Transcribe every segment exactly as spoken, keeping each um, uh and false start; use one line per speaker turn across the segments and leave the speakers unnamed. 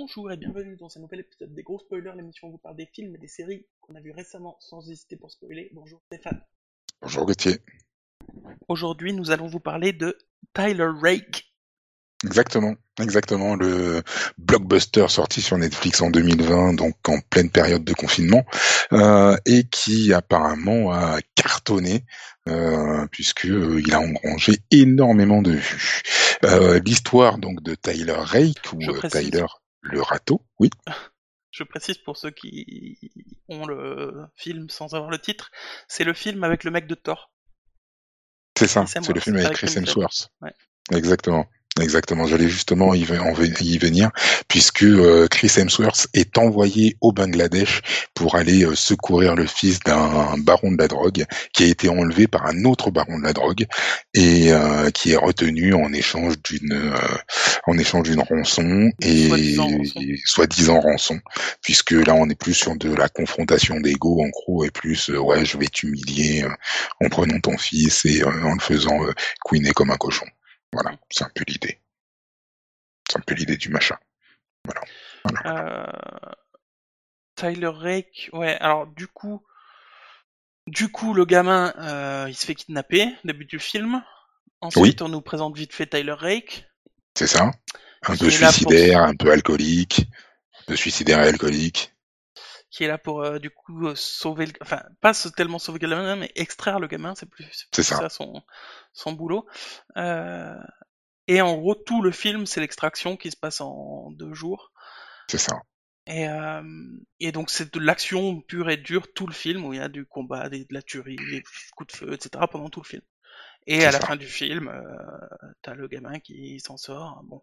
Bonjour et bienvenue dans un nouvel épisode des Gros Spoilers, l'émission où on vous parle des films et des séries qu'on a vus récemment sans hésiter pour spoiler. Bonjour Stéphane.
Bonjour Gauthier.
Aujourd'hui, nous allons vous parler de Tyler Rake.
Exactement, exactement, le blockbuster sorti sur Netflix en deux mille vingt, donc en pleine période de confinement, euh, et qui apparemment a cartonné, euh, puisque euh, il a engrangé énormément de vues. Euh, l'histoire donc de Tyler Rake,
Je
ou euh,
précise,
Tyler le râteau, oui,
je précise pour ceux qui ont le film sans avoir le titre, c'est le film avec le mec de Thor,
c'est
Chris
ça, c'est le
Hemsworth,
film avec
avec
Chris
Chemsworth.
Hemsworth.
Ouais.
Exactement. Exactement, j'allais justement y, ve- en ve- y venir, puisque euh, Chris Hemsworth est envoyé au Bangladesh pour aller euh, secourir le fils d'un baron de la drogue qui a été enlevé par un autre baron de la drogue et euh, qui est retenu en échange d'une euh, en échange d'une rançon
Une soi-disant
et,
rançon.
et soi-disant rançon, puisque là on est plus sur de la confrontation d'ego en gros et plus euh, ouais je vais t'humilier euh, en prenant ton fils et euh, en le faisant euh, couiner comme un cochon. Voilà, c'est un peu l'idée. C'est un peu l'idée du machin. Voilà. Voilà, voilà.
Euh, Tyler Rake, ouais, alors du coup, du coup, le gamin, euh, il se fait kidnapper, début du film.
Oui,
Ensuite, on nous présente vite fait Tyler Rake,
c'est ça. Un peu
qui est là pour
suicidaire, un peu alcoolique. Un peu suicidaire et alcoolique.
qui est là pour euh, du coup euh, sauver le... enfin pas se- tellement sauver le gamin mais extraire le gamin, c'est plus c'est
C'est
plus
ça.
ça son son boulot. Euh, et en gros tout le film c'est l'extraction qui se passe en deux jours
C'est ça.
et euh, et donc c'est de l'action pure et dure tout le film où il y a du combat, des- de la tuerie, des coups de feu, et cetera pendant tout le film. Et
C'est
à la
ça.
fin du film, euh, t'as le gamin qui s'en sort. Bon.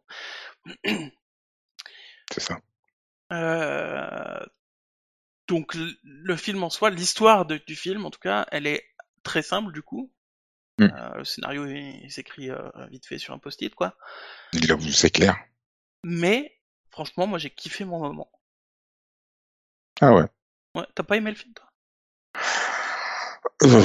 C'est ça.
Euh, donc l- le film en soi, l'histoire de- du film en tout cas, elle est très simple du coup.
Hmm.
Euh, le scénario il, il s'écrit euh, vite fait sur un post-it quoi.
Il avoue, c'est clair.
Mais franchement, moi j'ai kiffé mon moment.
Ah ouais.
Ouais, t'as pas aimé le film toi?
Euh,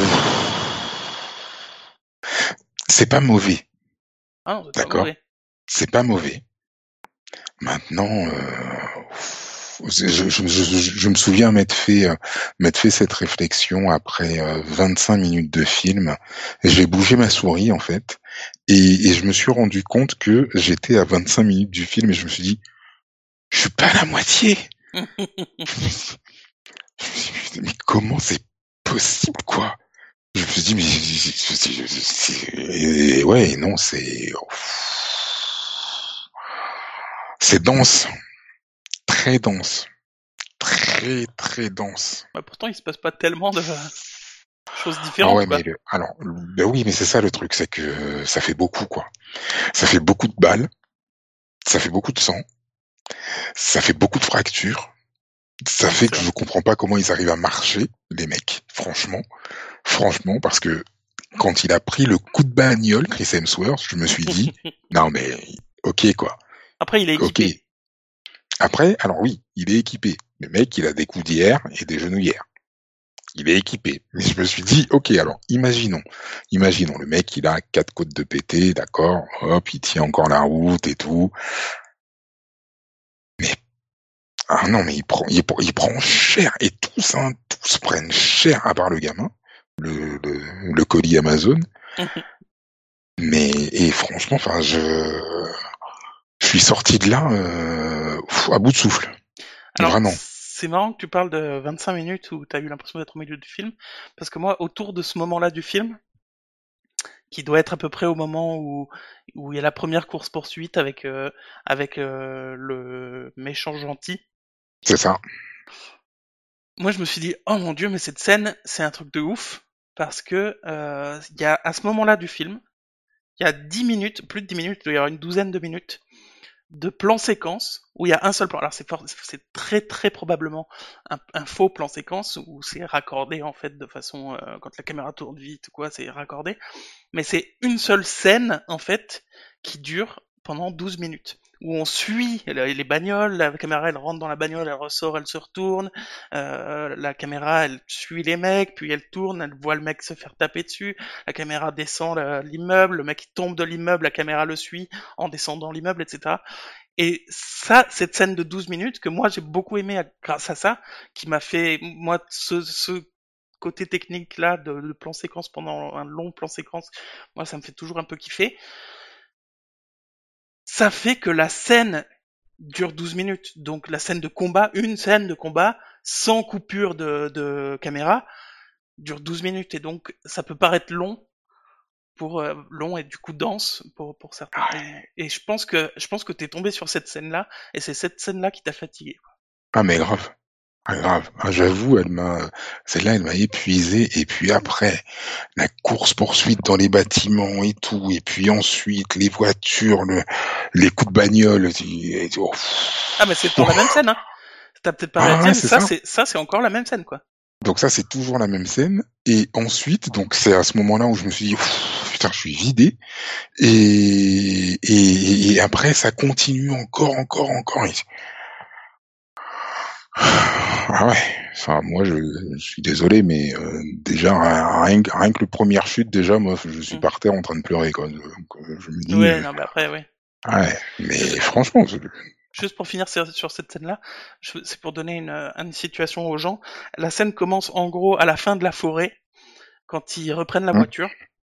C'est pas mauvais.
Ah non, c'est pas
D'accord?
mauvais.
C'est pas mauvais. Maintenant, euh, je, je, je, je- je me souviens m'être fait, euh, m'être fait cette réflexion après euh, vingt-cinq minutes de film. J'ai bougé ma souris en fait, et, et je me suis rendu compte que j'étais à vingt-cinq minutes du film et je me suis dit, je suis pas à la moitié. Je me suis dit, mais comment c'est possible quoi? Je me suis dit, mais c'est- c'est- c'est- et ouais, non, c'est c'est dense, très dense. Très très dense.
Ouais, pourtant il se passe pas tellement de choses
Ah
différentes
ouais, mais
quoi.
le, alors, ben oui, mais c'est ça le truc, c'est que ça fait beaucoup quoi. Ça fait beaucoup de balles, ça fait beaucoup de sang, ça fait beaucoup de fractures. Ça
Ouais,
fait
c'est
que
vrai.
je comprends pas comment ils arrivent à marcher, les mecs. Franchement, franchement, parce que quand il a pris le coup de bagnole, Chris Hemsworth, je me suis dit, non mais, ok quoi,
Après il est
ok.
équipé.
Après, alors oui, il est équipé. Le mec, il a des coudières et des genouillères. Il est équipé. Mais je me suis dit, ok, alors imaginons, imaginons, le mec, il a quatre côtes de pété, d'accord, hop, il tient encore la route et tout. Mais ah non, mais il prend, il, il prend cher et tous, hein, tous prennent cher à part le gamin, le, le, le colis Amazon. Mais et franchement, enfin, je, je suis sorti de là euh, à bout de souffle,
Alors
vraiment.
c'est marrant que tu parles de vingt-cinq minutes où t'as eu l'impression d'être au milieu du film, parce que moi autour de ce moment-là du film, qui doit être à peu près au moment où où il y a la première course poursuite avec euh, avec euh, le méchant gentil.
C'est ça.
Moi, je me suis dit, oh mon dieu, mais cette scène, c'est un truc de ouf, parce que euh, il y a à ce moment-là du film, il y a dix minutes, plus de dix minutes, il doit y avoir une douzaine de minutes de plan séquence où il y a un seul plan. Alors c'est fort, c'est très très probablement un, un faux plan séquence où c'est raccordé en fait de façon euh, quand la caméra tourne vite ou quoi, c'est raccordé. Mais c'est une seule scène en fait qui dure pendant douze minutes où on suit les les bagnoles, la caméra elle rentre dans la bagnole, elle ressort, elle se retourne, euh, la caméra elle suit les mecs, puis elle tourne, elle voit le mec se faire taper dessus, la caméra descend la- l'immeuble, le mec il tombe de l'immeuble, la caméra le suit en descendant l'immeuble, et cetera. Et ça, cette scène de douze minutes, que moi j'ai beaucoup aimé à- grâce à ça, qui m'a fait, moi, ce, ce côté technique là, de, de plan séquence pendant un long plan séquence, moi ça me fait toujours un peu kiffer. Ça fait que la scène dure douze minutes. Donc la scène de combat, une scène de combat, sans coupure de, de caméra, dure douze minutes. Et donc ça peut paraître long, pour euh, long et du coup dense pour pour certains. Et, et je pense que je pense que t'es tombé sur cette scène là et c'est cette scène là qui t'a fatigué.
Ah mais grave, ah grave. Ah, j'avoue, elle m'a, celle-là, elle m'a épuisé. Et puis après, la course poursuite dans les bâtiments et tout, et puis ensuite les voitures, le, les coups de bagnole. Et, et, oh,
Ah mais c'est dans la même scène hein. T'as peut-être pas
ah
réalisé
ouais,
mais
c'est
ça
ça.
c'est ça c'est encore la même scène quoi.
Donc ça, c'est toujours la même scène. Et ensuite, donc c'est à ce moment-là où je me suis dit, putain, je suis vidé. Et, et, et après, ça continue encore, encore, encore. Et... Ah ouais. Enfin, moi, je, je suis désolé, mais euh, déjà, rien, que- rien que le premier chute, déjà, moi, je suis
Mm.
par terre en train de pleurer, quoi. Donc, euh, je me dis,
Ouais
euh,
non mais après ouais.
ouais, mais
Juste,
franchement, c'est-
juste pour finir sur, sur cette scène là, c'est pour donner une, euh, une situation aux gens. La scène commence en gros à la fin de la forêt quand ils reprennent la
hein,
voiture.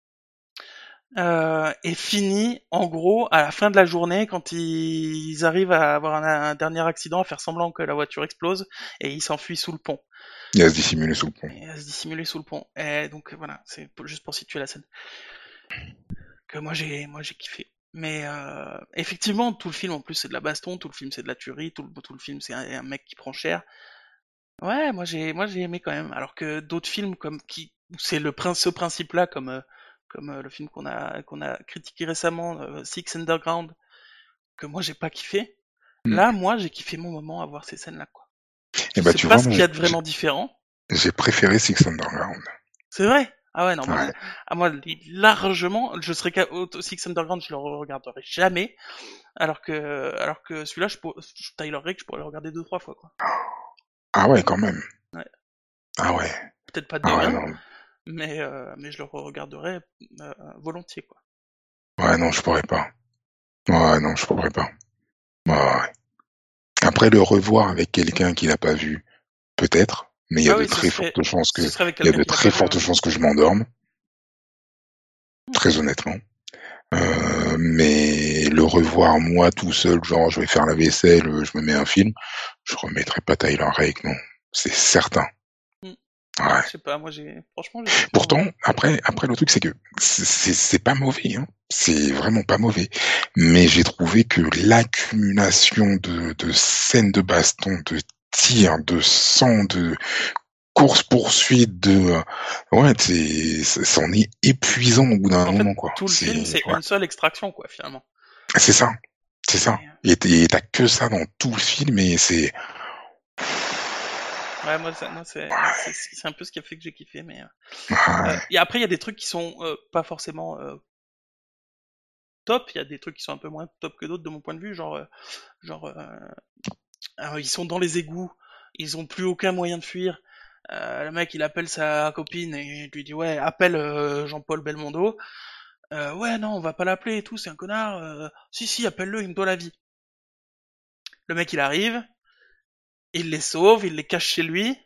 Euh, et finit en gros à la fin de la journée quand ils arrivent à avoir un, un dernier accident, à faire semblant que la voiture explose et ils s'enfuient sous le pont.
il y a se dissimuler sous le pont.
Et à se dissimuler sous le pont. Et donc voilà, c'est juste pour situer la scène. Que moi j'ai moi j'ai kiffé. Mais euh, effectivement, tout le film en plus c'est de la baston, tout le film c'est de la tuerie, tout le, tout le film c'est un, un mec qui prend cher. Ouais, moi j'ai moi j'ai aimé quand même. Alors que d'autres films comme qui où c'est le prin- ce principe-là comme euh, comme euh, le film qu'on a qu'on a critiqué récemment, euh, Six Underground, que moi j'ai pas kiffé.
Hmm.
Là, moi j'ai kiffé mon moment à voir ces scènes-là quoi.
Et
Je
bah,
sais
tu
pas
vois,
ce
moi,
qu'il y
j'ai
a de
j'ai-
vraiment différent.
j'ai préféré Six Underground.
C'est vrai. Ah ouais, non, moi,
Ouais.
à moi, largement, je serais ca- au- Six Underground, je le regarderai jamais, alors que, alors que celui-là, je pour- Tyler Rake, je pourrais le regarder deux, trois fois, quoi.
Ah ouais, quand même.
Ouais.
Ah ouais.
Peut-être pas
Ah ouais,
demain,
non.
mais, euh, mais je le regarderai euh, volontiers, quoi.
Ouais, non, je pourrais pas. Ouais, non, je pourrais pas. Ouais, ouais. Après le revoir avec quelqu'un qui l'a pas vu, peut-être, mais il y a
Ah
de
oui, ce
très
serait,
fortes chances que,
ce serait avec
il y a
quelqu'un
de
qui l'a pas
très
vu, ouais.
fortes chances que je m'endorme,
Hmm.
très honnêtement. Euh, mais le revoir moi tout seul, genre je vais faire la vaisselle, je me mets un film, je remettrai pas Tyler Rake, non, c'est certain.
Hmm. Ouais,
Ouais.
je sais pas, moi j'ai, franchement, j'ai kiffé mon
Pourtant,
moment.
après, après le truc c'est que c'est c'est- c'est pas mauvais, hein. C'est vraiment pas mauvais. Mais j'ai trouvé que l'accumulation de, de scènes de baston, de tirs, de sang, de course poursuite, de euh, ouais, c'est ça- c'en est épuisant au bout d'un
En fait,
moment quoi.
tout le
C'est
film, c'est
ouais,
une seule extraction, quoi, finalement.
c'est ça, c'est ça.
Et,
Et t- et t'as que ça dans tout le film et c'est
ouais, moi, ça- moi c'est, c'est, c'est un peu ce qui a fait que j'ai kiffé, mais, euh, euh,
ouais,
et après, il y a des trucs qui sont euh, pas forcément euh, top. Il y a des trucs qui sont un peu moins top que d'autres de mon point de vue. Genre, euh, genre, euh, alors, ils sont dans les égouts, ils ont plus aucun moyen de fuir. Euh, le mec, il appelle sa copine et il lui dit ouais, appelle euh, Jean-Paul Belmondo. Euh, ouais, non, on va pas l'appeler et tout, c'est un connard. Euh, si, si, appelle-le, il me doit la vie. Le mec, il arrive, il les sauve, il les cache chez lui.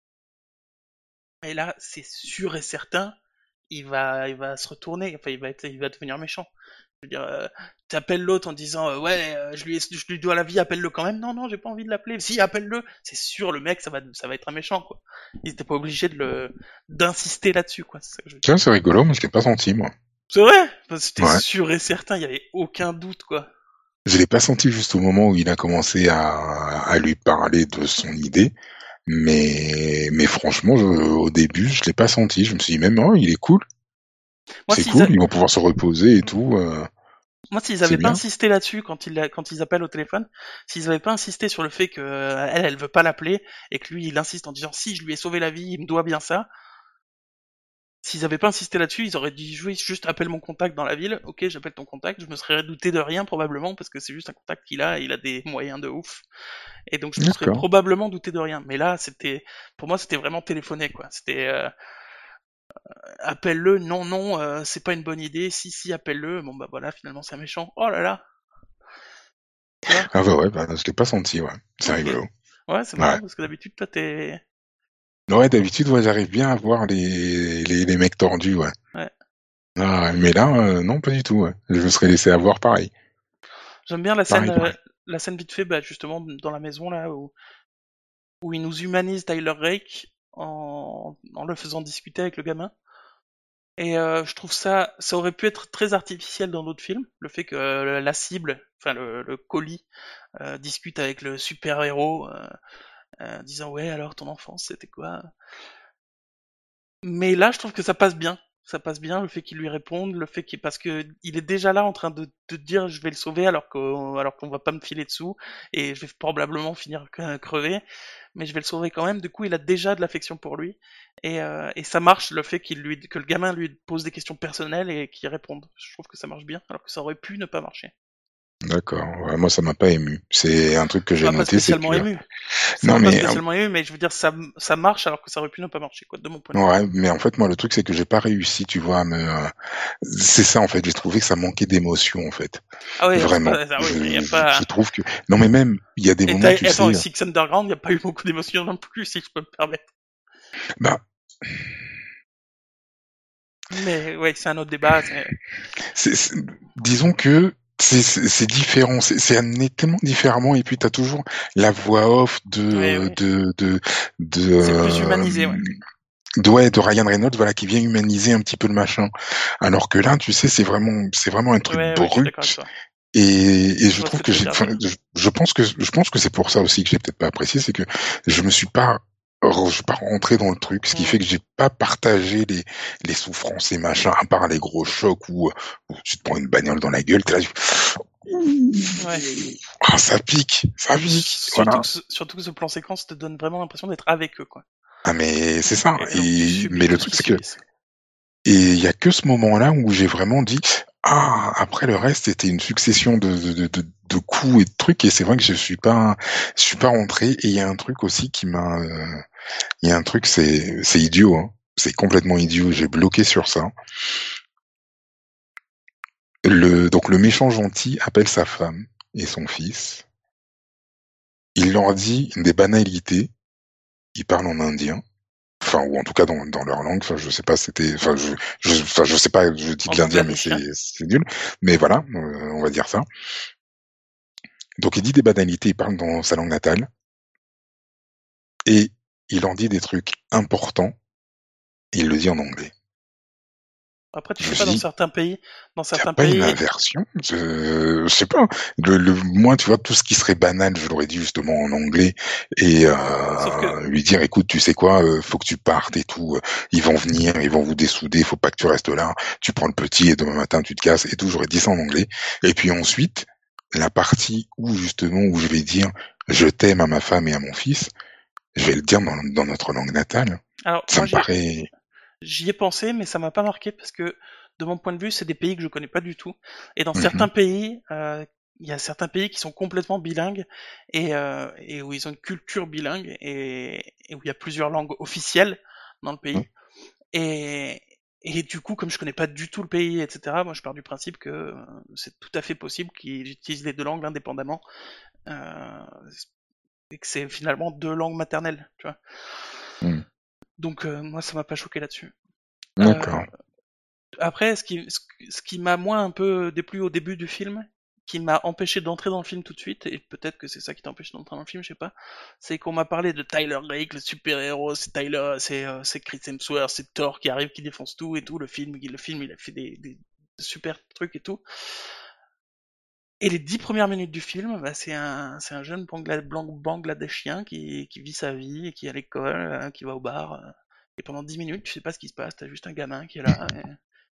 Et là, c'est sûr et certain, il va, il va se retourner. Enfin, il va être, il va devenir méchant. Je veux dire, euh, t'appelles l'autre en disant euh, ouais, euh, je lui, ai- je lui dois la vie, appelle-le quand même. Non, non, j'ai pas envie de l'appeler. Si, appelle-le. C'est sûr, le mec, ça va, ça va être un méchant, quoi. Il était pas obligé de le, d'insister là-dessus, quoi. C'est ça que je veux dire.
tiens, c'est rigolo, mais je l'ai pas senti moi.
C'est vrai. Enfin, c'était
Ouais.
sûr et certain. Il y avait aucun doute, quoi.
Je l'ai pas senti juste au moment où il a commencé à, à lui parler de son idée. Mais, mais franchement, je- au début, je l'ai pas senti. Je me suis dit même, oh, il est cool,
Moi,
c'est
s'ils,
cool,
a-
ils vont pouvoir se reposer et tout, euh,
moi, s'ils
c'est
avaient pas
bien.
insisté là-dessus quand ils, quand ils appellent au téléphone, s'ils avaient pas insisté sur le fait que euh, elle, elle veut pas l'appeler et que lui, il insiste en disant si, je lui ai sauvé la vie, il me doit bien ça. S'ils avaient pas insisté là-dessus, ils auraient dit oui, juste appelle mon contact dans la ville. Ok, j'appelle ton contact. Je me serais douté de rien probablement parce que c'est juste un contact qu'il a, et il a des moyens de ouf. Et donc je me serais
D'accord.
probablement douté de rien. Mais là, c'était, pour moi, c'était vraiment téléphoné quoi. C'était euh, appelle-le. Non, non, euh, c'est pas une bonne idée. Si, si, appelle-le. Bon bah voilà, finalement c'est un méchant. Oh là là. tu vois.
Ah bah ouais, bah, je l'ai pas senti, ouais. C'est
Ok.
rigolo.
Ouais, c'est
Ouais.
marrant parce que d'habitude, toi, t'es.
Ouais, d'habitude, ouais, j'arrive bien à voir les, les, les mecs tordus, ouais.
Ouais.
Ah, mais là, euh, non, pas du tout, ouais. Je me serais laissé avoir pareil.
J'aime bien la scène,
Pareil,
euh,
pareil.
la scène vite fait, bah, justement, dans la maison, là, où, où il nous humanise Tyler Rake en, en le faisant discuter avec le gamin. Et euh, je trouve ça, ça aurait pu être très artificiel dans d'autres films, le fait que euh, la cible, enfin le, le colis, euh, discute avec le super-héros, euh, euh, disant ouais alors ton enfance c'était quoi? Mais là je trouve que ça passe bien, ça passe bien le fait qu'il lui réponde, le fait qu'il parce que il est déjà là en train de te dire je vais le sauver alors qu'on alors qu'on va pas me filer dessous et je vais probablement finir crever, mais je vais le sauver quand même. Du coup il a déjà de l'affection pour lui et, euh, et ça marche le fait qu'il lui que le gamin lui pose des questions personnelles et qu'il réponde. Je trouve que ça marche bien alors que ça aurait pu ne pas marcher.
D'accord. Ouais, moi, ça m'a pas ému. C'est un truc que
Ça
j'ai
m'a pas
noté, c'est
spécialement
que,
ému. Ça
non,
m'a pas
mais, euh,
spécialement ému, mais je veux dire ça ça marche alors que ça aurait pu ne pas marcher quoi de mon point de vue.
ouais, mais en fait, moi, le truc, c'est que j'ai pas réussi, tu vois, à me, euh, c'est ça, en fait. J'ai trouvé que ça manquait d'émotion, en fait.
Ah ouais, c'est
Vraiment.
pas ah
Je,
oui, mais il y a
je, je
pas.
trouve que, non, mais même, il y a des
Et
moments,
t'as-
tu
attends,
sais,
Six Underground, il n'y a pas eu beaucoup d'émotions non plus, si je peux me permettre.
bah,
Mais ouais, c'est un autre débat. c'est-
c'est, c'est- disons que c'est c'est- c'est différent, c'est c'est amené tellement différemment, et puis t'as toujours la voix off
Ouais,
de
ouais.
de de de,
C'est plus
euh,
humanisé, ouais.
de, ouais, de Ryan Reynolds, voilà, qui vient humaniser un petit peu le machin. Alors que là, tu sais, c'est vraiment c'est vraiment un truc
Ouais, ouais, je suis d'accord avec
brut.
toi.
Et, et
Je
je
vois ce
trouve
que
que
tu veux
j'ai,
dire.
enfin,
Je-
je, je pense que je pense que c'est pour ça aussi que j'ai peut-être pas apprécié, c'est que je me suis pas re- je suis pas rentré dans le truc, ce qui
Hmm.
fait que j'ai pas partagé les les souffrances et machin, à part les gros chocs où, où tu te prends une bagnole dans la gueule, t'es là, tu-
Ouais.
ah, ça pique, ça pique,
Surtout
voilà.
que, ce, surtout que ce plan séquence te donne vraiment l'impression d'être avec eux, quoi.
Ah mais c'est ça.
Et donc tu
Et
subis
mais le
tout ce
truc
qu'ils
c'est que
subissent.
et il y a que ce moment-là où j'ai vraiment dit ah, après le reste c'était une succession de, de, de, de coups et de trucs, et c'est vrai que je suis pas je suis pas rentré. Et il y a un truc aussi qui m'a euh, il y a un truc, c'est c'est idiot, hein. C'est complètement idiot, j'ai bloqué sur ça. Le donc le méchant gentil appelle sa femme et son fils. Il leur dit des banalités, il parle en indien. Enfin, ou en tout cas dans, dans leur langue. Enfin, je sais pas, c'était, enfin, je, je, enfin, je sais pas, je dis de
En
l'indien, mais c'est,
bangladeshien.
c'est nul. Mais voilà, euh, on va dire ça. Donc, il dit des banalités, il parle dans sa langue natale, et il en dit des trucs importants, et il le dit en anglais.
Après, tu
Je me
sais pas,
suis
dans
dit,
certains pays, dans
y a
certains
pas une
pays,
inversion? Je, je sais pas. Le, le, moi, tu vois, tout ce qui serait banal, je l'aurais dit justement en anglais, et
sauf que,
euh, lui dire, écoute, tu sais quoi, euh, faut que tu partes et tout. euh, Ils vont venir, ils vont vous dessouder, faut pas que tu restes là. Tu prends le petit et demain matin tu te casses et tout. J'aurais dit ça en anglais. Et puis ensuite, la partie où justement où je vais dire, je t'aime à ma femme et à mon fils, je vais le dire dans, dans notre langue natale.
alors
Ça
moi
me
j'ai,
paraît.
j'y ai pensé, mais ça m'a pas marqué parce que, de mon point de vue, c'est des pays que je connais pas du tout. Et dans certains
Mhm,
pays, euh, il y a certains pays qui sont complètement bilingues et, euh, et où ils ont une culture bilingue et, et où il y a plusieurs langues officielles dans le
mhm.
pays. Et, et du coup, comme je connais pas du tout le pays, et cetera, moi je pars du principe que euh, c'est tout à fait possible qu'ils utilisent les deux langues indépendamment euh, et que c'est finalement deux langues maternelles, tu vois.
Mhm.
Donc euh, moi ça m'a pas choqué là-dessus. Euh,
D'accord.
Après, ce qui, ce, ce qui m'a moins un peu déplu au début du film, qui m'a empêché d'entrer dans le film tout de suite, et peut-être que c'est ça qui t'a empêché d'entrer dans le film, je sais pas, c'est qu'on m'a parlé de Tyler Rake, le super-héros, c'est Tyler, c'est euh, c'est Chris Hemsworth, c'est Thor qui arrive, qui défonce tout et tout, le film, le film il a fait des, des super trucs et tout. Et les dix premières minutes du film, bah, c'est un, c'est un jeune Bangla- blanc- bangladeshien qui, qui vit sa vie, et qui est à l'école, euh, qui va au bar, euh, et pendant dix minutes, tu sais pas ce qui se passe, t'as juste un gamin qui est là, et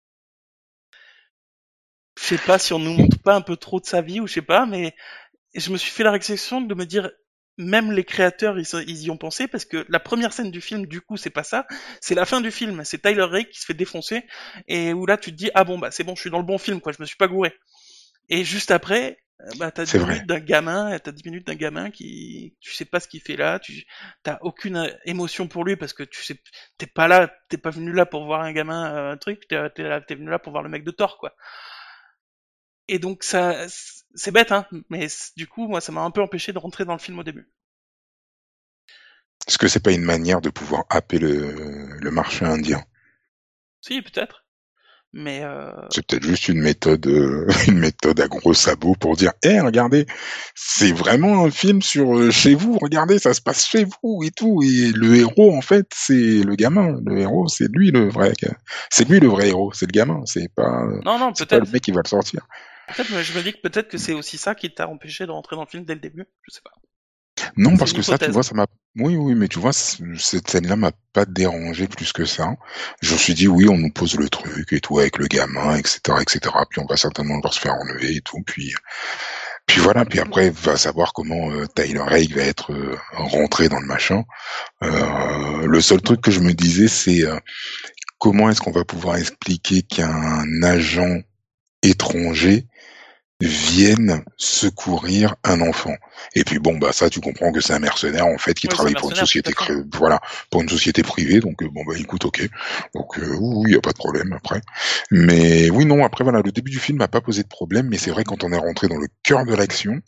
je sais pas si on nous montre pas un peu trop de sa vie ou je sais pas, mais je me suis fait la réflexion de me dire, même les créateurs, ils, sont- ils y ont pensé parce que la première scène du film, du coup, c'est pas ça, c'est la fin du film, c'est Tyler Rake qui se fait défoncer et où là tu te dis ah bon bah c'est bon, je suis dans le bon film quoi, je me suis pas gouré. Et juste après, euh, bah t'as
C'est
dix
vrai.
minutes d'un gamin, t'as dix minutes d'un gamin qui, tu sais pas ce qu'il fait là, tu t'as aucune euh, émotion pour lui parce que tu sais, t'es pas là, t'es pas venu là pour voir un gamin euh, un truc, t'es t'es là- t'es venu là pour voir le mec de Thor quoi. Et donc ça, c'est bête, hein, mais du coup, moi, ça m'a un peu empêché de rentrer dans le film au début.
Est-ce que c'est pas une manière de pouvoir happer le, le marché indien?
Si, peut-être, mais euh...
C'est peut-être juste une méthode, euh, une méthode à gros sabots pour dire, hé, hey, regardez, c'est vraiment un film sur euh, chez vous, regardez, ça se passe chez vous et tout. Et le héros, en fait, c'est le gamin. Le héros, c'est lui le vrai, c'est lui le vrai héros, c'est le gamin. C'est pas,
non, non,
c'est pas le
peut-être.
mec qui va le sortir.
Peut-être, mais je me dis que peut-être que c'est aussi ça qui t'a empêché de rentrer dans le film dès le début. Je sais pas.
Non,
C'est
parce
une
que ça, tu
hypothèse.
vois, ça m'a, oui, oui, mais tu vois, c- cette scène-là m'a pas dérangé plus que ça. Je me suis dit, oui, on nous pose le truc et tout avec le gamin, et cetera, et cetera. Puis on va certainement devoir se faire enlever et tout. Puis, puis voilà. Puis après, va savoir comment euh, Tyler Rake va être euh, rentré dans le machin. Euh, le seul truc que je me disais, c'est euh, comment est-ce qu'on va pouvoir expliquer qu'un agent étranger viennent secourir un enfant. Et puis bon, bah ça, tu comprends que c'est un mercenaire en fait qui
Oui, c'est un
travaille pour une
mercenaire, tout à
société,
fait.
cré- voilà, pour une société privée. Donc euh, bon bah écoute, ok. Donc euh, oui, il y a pas de problème après. Mais oui, non, après voilà, le début du film m'a pas posé de problème, mais c'est vrai quand on est rentré dans le cœur de l'action,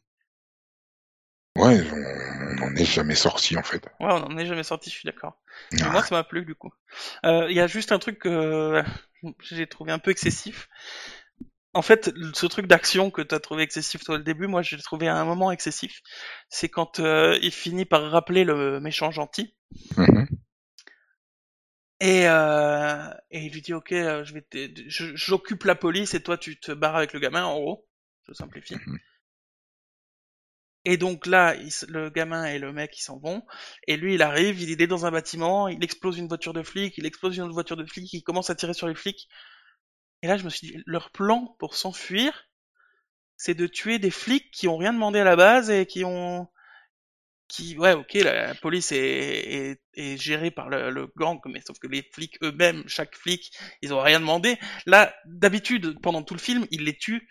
ouais, on n'en est jamais sorti en fait.
Ouais, on n'en est jamais sorti, je suis d'accord. Mais moi,
Ah,
ça m'a plu du coup. Euh, Il y a juste un truc que j'ai trouvé un peu excessif. En fait, ce truc d'action que t'as trouvé excessif toi au début, moi, j'ai trouvé à un moment excessif. C'est quand euh, il finit par rappeler le méchant gentil.
mhm,
Et, euh, et il lui dit, ok, euh, je vais t'aider- je- j'occupe la police et toi tu te barres avec le gamin, en gros. Je simplifie.
mhm.
Et donc là, il s- le gamin et le mec, ils s'en vont. Et lui, il arrive, il est dans un bâtiment, il explose une voiture de flic, il explose une autre voiture de flic, il commence à tirer sur les flics. Et là, je me suis dit, leur plan pour s'enfuir, c'est de tuer des flics qui ont rien demandé à la base et qui ont... Qui, ouais, ok, la, la police est, est, est gérée par le, le gang, mais sauf que les flics eux-mêmes, chaque flic, ils ont rien demandé. Là, d'habitude, pendant tout le film, ils les tuent.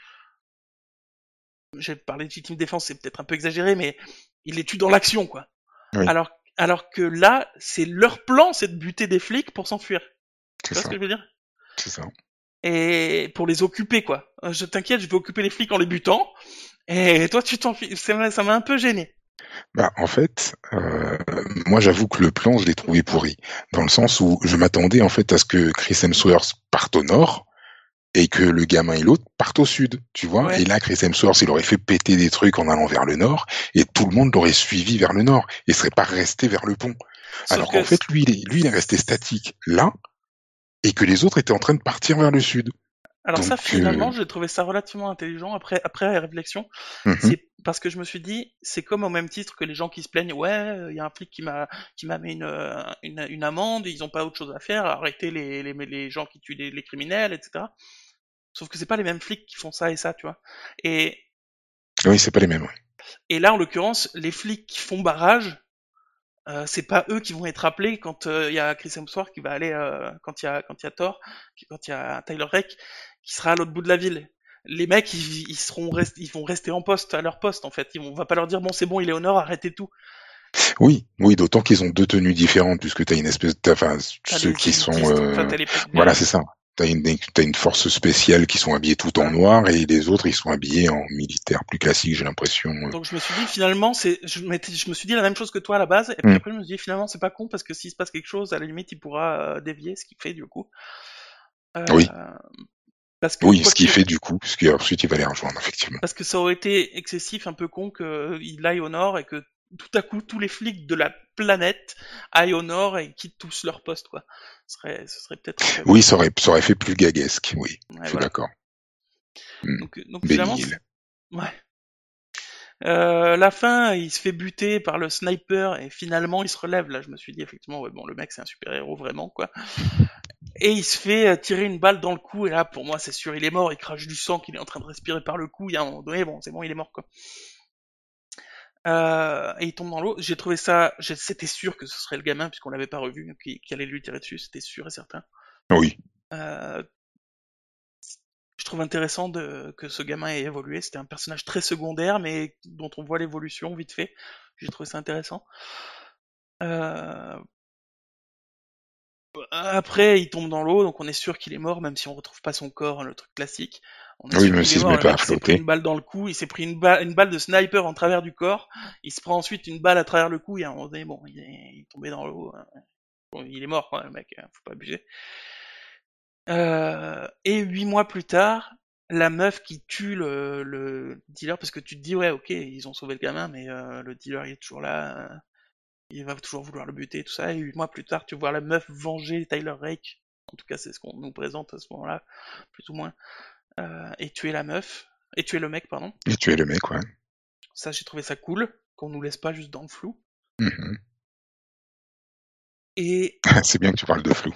J'ai parlé de légitime défense, c'est peut-être un peu exagéré, mais ils les tuent dans l'action, quoi.
Oui,
Alors, alors que là, c'est leur plan, c'est de buter des flics pour s'enfuir. Tu
c'est
vois ce
ça,
que je veux dire?
c'est ça.
Et pour les occuper, quoi. Euh, Je t'inquiète, je vais occuper les flics en les butant. Et toi, tu t'enfuis. Ça m'a ça m'a un peu gêné.
Bah, en fait, euh, moi j'avoue que le plan, je l'ai trouvé pourri, dans le sens où je m'attendais en fait à ce que Chris Hemsworth parte au nord et que le gamin et l'autre partent au sud, tu vois.
Ouais.
Et là, Chris Hemsworth, il aurait fait péter des trucs en allant vers le nord et tout le monde l'aurait suivi vers le nord et serait pas resté vers le pont.
Sauf
Alors qu'en
que,
fait, lui, il est, lui, il est resté statique là et que les autres étaient en train de partir vers le sud.
alors
Donc,
ça,
euh,
finalement, j'ai trouvé ça relativement intelligent après, après réflexion.
mhm,
C'est parce que je me suis dit, c'est comme au même titre que les gens qui se plaignent, ouais, il y a un flic qui m'a, qui m'a mis une, euh, une, une amende, ils ont pas autre chose à faire, arrêter les, les, les gens qui tuent les, les criminels, et cetera. Sauf que c'est pas les mêmes flics qui font ça et ça, tu vois. Et,
oui, c'est pas les mêmes. Ouais.
et là, en l'occurrence, les flics qui font barrage, euh, c'est pas eux qui vont être appelés quand il euh, y a Chris Hemsworth qui va aller, euh, quand il y a, quand il y a Thor, quand il y a Tyler Rake qui sera à l'autre bout de la ville. Les mecs, ils, ils seront rest, ils vont rester en poste à leur poste en fait. Ils vont, on va pas leur dire bon c'est bon, il est au nord, arrêtez tout.
Oui, oui, d'autant qu'ils ont deux tenues différentes puisque t'as une espèce, t'as- enfin,
T'as
ceux
les
qui sont,
élitistes, enfin
euh,
t'as les,
voilà,
les
c'est ça. T'as une, t'as une force spéciale qui sont habillés tout en
voilà.
noir et les autres ils sont habillés en militaire plus classique, j'ai l'impression. euh.
Donc je me suis dit finalement c'est, je, m'étais- je me suis dit la même chose que toi à la base et puis
Hmm.
après je me suis dit finalement c'est pas con parce que s'il se passe quelque chose à la limite il pourra euh, dévier ce qu'il fait du coup.
Oui,
Euh, parce que
oui,
quoi
ce qui
qu'il
fait du coup, parce qu'ensuite il va les rejoindre effectivement.
Parce que ça aurait été excessif, un peu con qu'il aille au nord et que tout à coup tous les flics de la planète aillent au nord et quittent tous leur poste, quoi. Ce serait, ce serait peut-être un peu.
Oui, ça aurait, ça aurait fait plus gaguesque. Oui, je
Ouais,
suis
voilà.
d'accord. Hmm.
Donc, donc finalement,
Bénil.
c'est- ouais. Euh, la fin, il se fait buter par le sniper et finalement il se relève. Là, je me suis dit effectivement, ouais, bon, le mec c'est un super héros vraiment, quoi. Et il se fait euh, tirer une balle dans le cou et là, pour moi, c'est sûr, il est mort. Il crache du sang qu'il est en train de respirer par le cou. Il y a un moment donné, bon, c'est bon, il est mort, quoi. Euh, et il tombe dans l'eau. J'ai trouvé ça, j'ai- c'était sûr que ce serait le gamin puisqu'on l'avait pas revu, qui, qui allait lui tirer dessus, c'était sûr et certain.
Oui,
Euh, je trouve intéressant de, que ce gamin ait évolué. C'était un personnage très secondaire, mais dont on voit l'évolution vite fait. J'ai trouvé ça intéressant. Euh, Après, il tombe dans l'eau, donc on est sûr qu'il est mort, même si on retrouve pas son corps, le truc classique. On est
Oui,
sûr
même
qu'il est
s'il se
mort.
met
Le
pas à
mec, il s'est pris
flotter.
une balle dans le cou, il s'est pris une balle, une balle de sniper en travers du corps. Il se prend ensuite une balle à travers le cou. Et à un moment donné, bon, il est, il est tombé dans l'eau. Hein. Bon, il est mort, quoi, le mec. Hein, faut pas abuser. Euh, et huit mois plus tard, la meuf qui tue le, le dealer, parce que tu te dis, ouais, ok, ils ont sauvé le gamin, mais euh, le dealer, il est toujours là. euh, il va toujours vouloir le buter, tout ça. Et huit mois plus tard, tu vois la meuf venger Tyler Rake. En tout cas, c'est ce qu'on nous présente à ce moment-là, plus ou moins. Euh, et tuer la meuf. Et tuer le mec, pardon.
Et tuer le mec, ouais.
Ça, j'ai trouvé ça cool, qu'on nous laisse pas juste dans le flou.
Mhm.
Et
C'est bien que tu parles de flou.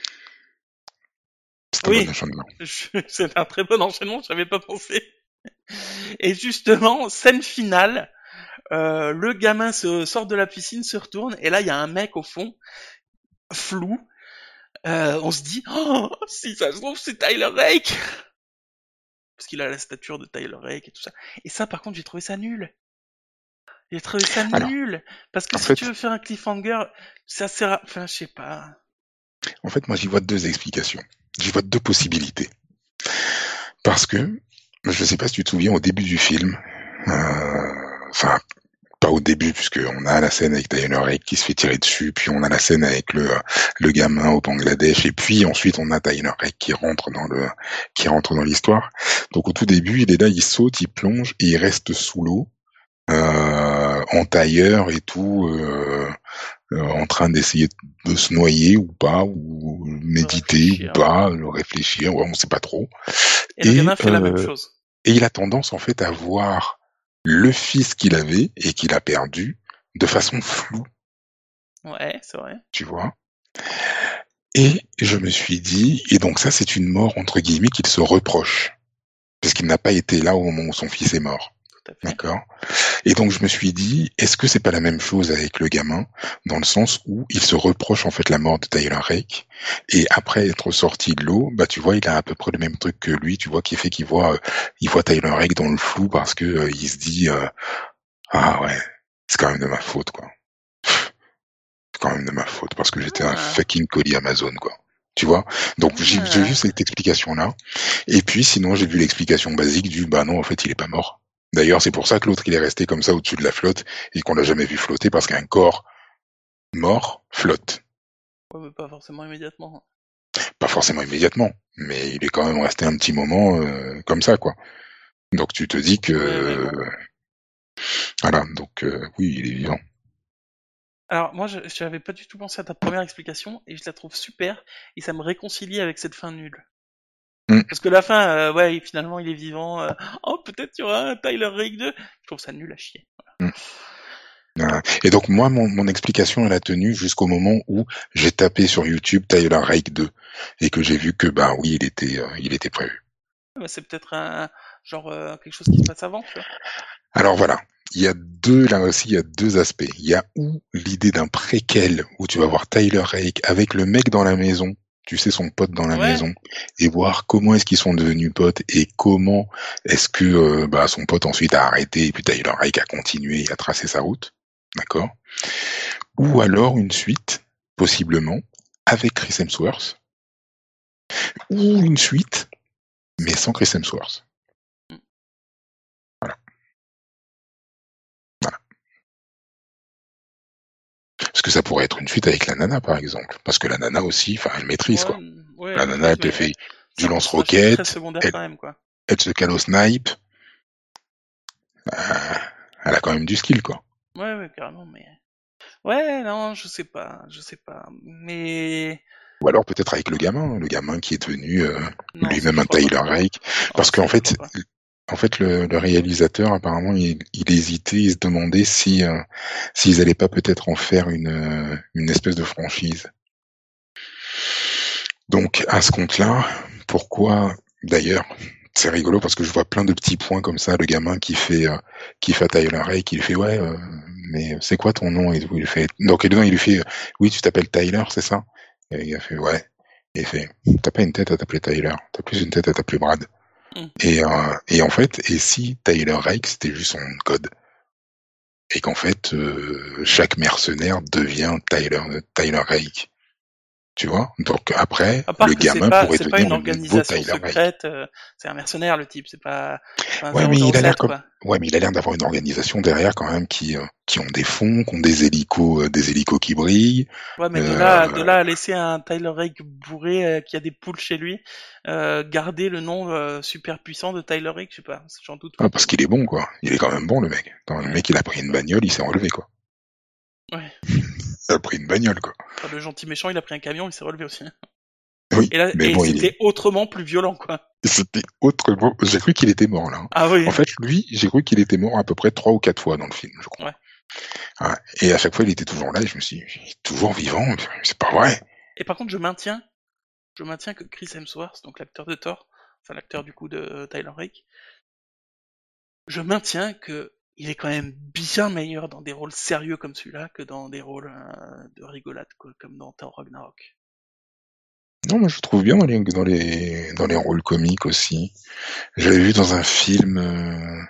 C'est un bon
oui,
enchaînement.
je... c'est un très bon enchaînement, j'avais pas pensé. Et justement, scène finale, euh, le gamin se sort de la piscine, se retourne, et là, il y a un mec au fond, flou. Euh, on se dit, oh, si ça se trouve, c'est Tyler Rake. Parce qu'il a la stature de Tyler Rake et tout ça. Et ça, par contre, j'ai trouvé ça nul. J'ai trouvé ça
Alors,
nul. Parce que
en
si tu
fait,
veux faire un cliffhanger, ça sert à... Enfin, je sais pas.
en fait, moi, j'y vois deux explications. J'y vois deux possibilités. Parce que, je sais pas si tu te souviens, au début du film, euh, enfin, pas au début, puisqu'on a la scène avec Tyler Rake qui se fait tirer dessus, puis on a la scène avec le, le gamin au Bangladesh, et puis ensuite on a Tyler Rake qui rentre dans le, qui rentre dans l'histoire. Donc au tout début, il est là, il saute, il plonge, et il reste sous l'eau, euh, en tailleur et tout, euh, euh, en train d'essayer de se noyer ou pas, ou
De
méditer ou
réfléchir, ouais.
pas, réfléchir, ouais, on sait pas trop.
Et le
Et,
gamin fait la même
euh,
chose.
et il a tendance en fait à voir le fils qu'il avait et qu'il a perdu de façon floue,
Ouais, c'est vrai.
tu vois. Et je me suis dit, et donc ça c'est une mort entre guillemets qu'il se reproche, parce qu'il n'a pas été là au moment où son fils est mort.
Tout à fait.
D'accord. Et donc je me suis dit, est-ce que c'est pas la même chose avec le gamin, dans le sens où il se reproche en fait la mort de Tyler Rake, et après être sorti de l'eau, bah tu vois, il a à peu près le même truc que lui, tu vois, qui fait qu'il voit, euh, il voit Tyler Rake dans le flou parce que euh, il se dit, euh, ah ouais, c'est quand même de ma faute quoi. C'est quand même de ma faute parce que j'étais un
Ah,
fucking colis Amazon quoi. Tu vois. Donc j'ai j'ai vu
ah.
cette explication là, et puis sinon j'ai vu l'explication basique du bah non en fait il est pas mort. D'ailleurs, c'est pour ça que l'autre, il est resté comme ça au-dessus de la flotte et qu'on l'a jamais vu flotter parce qu'un corps mort flotte.
Ouais, mais pas forcément immédiatement.
Pas forcément immédiatement, mais il est quand même resté un petit moment euh, comme ça, quoi. Donc tu te dis
Ouais, mais
que...
bon.
Voilà, donc euh, oui, il est vivant.
Alors, moi, je j'avais pas du tout pensé à ta première explication, et je la trouve super, et ça me réconcilie avec cette fin nulle.
Mm.
Parce que la fin, euh, ouais, finalement, il est vivant. euh, oh, peut-être il y aura un Tyler Rake deux. Je trouve ça nul à chier.
Mm. Voilà. Et donc moi, mon, mon explication, elle a tenu jusqu'au moment où j'ai tapé sur YouTube Tyler Rake deux et que j'ai vu que, bah oui, il était, euh, il était prévu.
Ouais, bah, c'est peut-être un genre euh, quelque chose qui se passe avant, tu vois.
Alors voilà, il y a deux, là aussi, il y a deux aspects. Il y a ou l'idée d'un préquel où tu vas voir Tyler Rake avec le mec dans la maison, tu sais, son pote dans la
Ouais,
maison, et voir comment est-ce qu'ils sont devenus potes et comment est-ce que euh, bah, son pote ensuite a arrêté et puis Tyler Rake a continué et a tracé sa route. D'accord. Ou alors une suite, possiblement, avec Chris Hemsworth, ou une suite, mais sans Chris Hemsworth. Voilà. Voilà. Parce que ça pourrait être une suite avec la nana, par exemple. Parce que la nana aussi, enfin, elle maîtrise,
ouais,
quoi.
mm, ouais, elle
La nana,
maîtrise,
elle te
mais euh,
fait
c'est
du
un personnage très
lance-roquette,
secondaire
elle,
quand même, quoi.
elle se cale au snipe, euh, elle a quand même du skill, quoi.
Ouais, ouais, carrément, mais ouais, non, je sais pas, je sais pas, mais
Ou alors peut-être avec le gamin, le gamin qui est devenu euh,
non, ça
lui-même
j'y
un
crois pas.
Tyler Rake.
Non,
Parce
ça
qu'en
j'y crois
fait,
pas.
en fait, le, le réalisateur, apparemment, il, il hésitait, il se demandait si euh, s'ils allaient pas peut-être en faire une, euh, une espèce de franchise. Donc, à ce compte-là, pourquoi, d'ailleurs, c'est rigolo parce que je vois plein de petits points comme ça, le gamin qui fait, euh, qui fait à Tyler Ray, qui lui fait, ouais, euh, mais c'est quoi ton nom? Et tout, il fait, donc, et dedans, il lui fait, oui, tu t'appelles Tyler, c'est ça? Et il a fait, ouais. Et il fait, t'as pas une tête à t'appeler Tyler, t'as plus une tête à t'appeler Brad.
Mm.
Et, euh, et en fait, et si Tyler Rake, c'était juste son nom de code? Et qu'en fait, euh, chaque mercenaire devient Tyler, Tyler Rake. Tu vois? Donc après,
À part
le
que c'est
gamin
pas,
pourrait
c'est pas
devenir
une
le nouveau
organisation
Tyler Rake.
secrète, euh, c'est un mercenaire le type, c'est pas, c'est pas un
Ouais, mais il a l'air
zéro zéro sept
comme,
quoi.
ouais, mais il a l'air d'avoir une organisation derrière quand même qui, euh, qui ont des fonds, qui ont des hélicos, euh, des hélicos qui brillent.
Ouais, mais de là, de
Euh,
là à laisser un Tyler Rake bourré euh, qui a des poules chez lui, euh, garder le nom euh, super puissant de Tyler Rake, je sais pas, j'en doute un
ah,
peu
parce
moi.
qu'il est bon, quoi. Il est quand même bon, le mec. Quand le
Ouais,
mec, il a pris une bagnole, il s'est relevé, quoi.
ouais.
Il a pris une bagnole, quoi.
Enfin, le gentil méchant, il a pris un camion, il s'est relevé aussi.
Oui,
Et là,
mais
et
bon, il est,
c'était autrement plus violent quoi.
c'était autrement, j'ai cru qu'il était mort, là. Hein.
Ah oui,
En fait, lui, j'ai cru qu'il était mort à peu près trois ou quatre fois dans le film, je crois.
ouais.
Ouais. Et à chaque fois, il était toujours là, et je me suis dit, il est toujours vivant, c'est pas vrai.
Et par contre, je maintiens, je maintiens que Chris Hemsworth, donc l'acteur de Thor, enfin l'acteur du coup de Tyler Rake, je maintiens que il est quand même bien meilleur dans des rôles sérieux comme celui-là que dans des rôles euh, de rigolade, quoi, comme dans Thor Ragnarok.
Non, moi, je le trouve bien dans les, dans les, dans les rôles comiques aussi. J'avais vu dans un film, euh,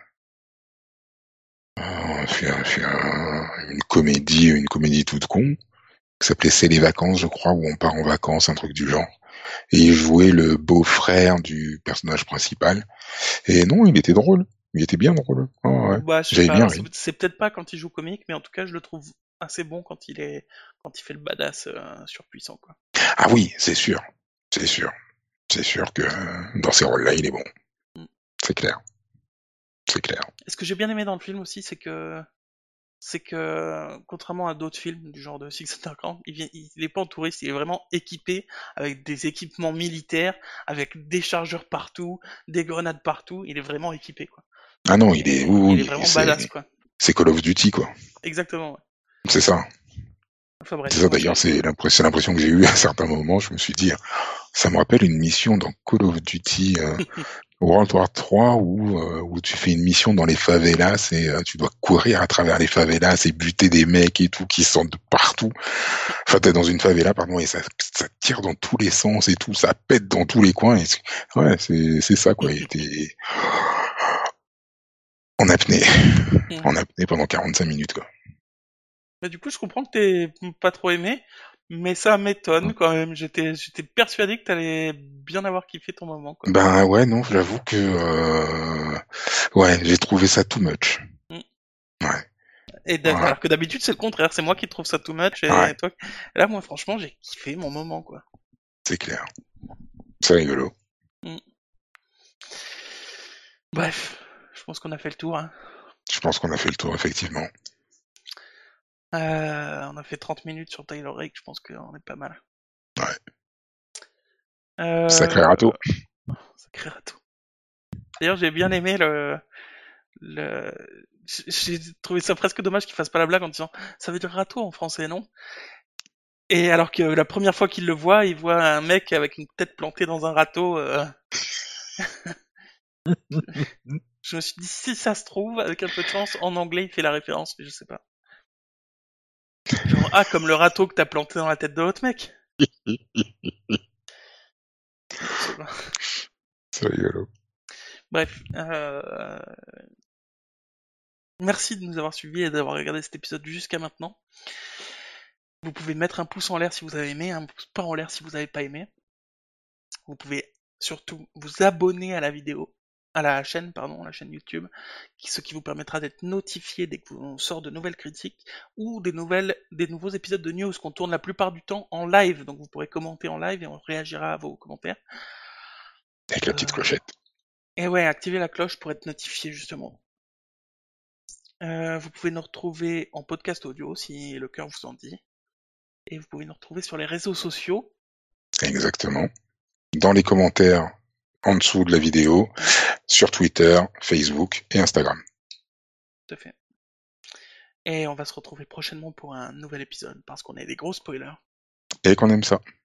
euh, fait un- fait un- une comédie, une comédie toute con, qui s'appelait C'est les vacances, je crois, où on part en vacances, un truc du genre. Et il jouait le beau-frère du personnage principal. Et non, il était drôle. Il était bien drôle. Ah ouais.
Bah, je sais
J'avais
pas.
bien
Alors, c'est
ri.
c'est peut-être pas quand il joue comique, mais en tout cas, je le trouve assez bon quand il est, quand il fait le badass euh, surpuissant, quoi.
Ah oui, c'est sûr. C'est sûr. C'est sûr que euh, dans ces rôles-là, il est bon.
Mm.
C'est clair. C'est clair.
Et ce que j'ai bien aimé dans le film aussi, c'est que, c'est que, contrairement à d'autres films du genre de Six Underground, il vient, il est pas en touriste, il est vraiment équipé avec des équipements militaires, avec des chargeurs partout, des grenades partout. Il est vraiment équipé, quoi.
Ah non, il est,
Et il est
oui, oui,
vraiment badass,
c'est,
quoi.
c'est Call of Duty, quoi.
Exactement, ouais.
C'est ça.
Enfin
C'est
bref,
ça, d'ailleurs,
ensuite.
c'est l'impression, c'est l'impression que j'ai eue à certains moments. Je me suis dit, ça me rappelle une mission dans Call of Duty euh, World War trois où, euh, où tu fais une mission dans les favelas et euh, tu dois courir à travers les favelas et buter des mecs et tout qui sortent de partout. Enfin, t'es dans une favela, pardon, et ça, ça tire dans tous les sens et tout, ça pète dans tous les coins. Et c'est- ouais, c'est, c'est ça, quoi. Il était en apnée.
Ouais.
En apnée pendant quarante-cinq minutes, quoi.
Mais du coup, je comprends que t'aies pas trop aimé, mais ça m'étonne quand même. J'étais, j'étais persuadé que t'allais bien avoir kiffé ton moment, quoi.
Ben ouais, non, j'avoue que euh, ouais, j'ai trouvé ça too much.
Mm.
Ouais,
Et d'a-
voilà,
alors que d'habitude, c'est le contraire. C'est moi qui trouve ça too much
ouais,
et toi. Là, moi, franchement, j'ai kiffé mon moment, quoi.
c'est clair. C'est rigolo.
Mm. Bref, je pense qu'on a fait le tour, hein.
Je pense qu'on a fait le tour, effectivement.
Euh, on a fait trente minutes sur Tyler Rake. Je pense qu'on est pas mal.
Ouais. Sacré
Euh,
râteau.
ça créera tout. D'ailleurs, j'ai bien aimé le, le, j'ai trouvé ça presque dommage qu'il fasse pas la blague en disant ça veut dire râteau en français, non? Et alors que la première fois qu'il le voit, il voit un mec avec une tête plantée dans un râteau. euh, Je me suis dit, si ça se trouve, avec un peu de chance, en anglais, il fait la référence, mais je sais pas. Genre, ah, comme le râteau que t'as planté dans la tête de l'autre mec. Je sais pas.
C'est rigolo.
Bref, euh... merci de nous avoir suivis et d'avoir regardé cet épisode jusqu'à maintenant. Vous pouvez mettre un pouce en l'air si vous avez aimé, un pouce pas en l'air si vous avez pas aimé. Vous pouvez surtout vous abonner à la vidéo, à la chaîne, pardon, la chaîne YouTube, ce qui vous permettra d'être notifié dès qu'on sort de nouvelles critiques ou des nouvelles, des nouveaux épisodes de news qu'on tourne la plupart du temps en live. Donc vous pourrez commenter en live et on réagira à vos commentaires.
Avec la petite
Euh,
clochette.
et ouais, activez la cloche pour être notifié justement. Euh, vous pouvez nous retrouver en podcast audio si le cœur vous en dit. Et vous pouvez nous retrouver sur les réseaux sociaux.
Exactement. Dans les commentaires en dessous de la vidéo, sur Twitter, Facebook et Instagram.
Tout à fait. Et on va se retrouver prochainement pour un nouvel épisode parce qu'on est des gros spoilers.
Et qu'on aime ça.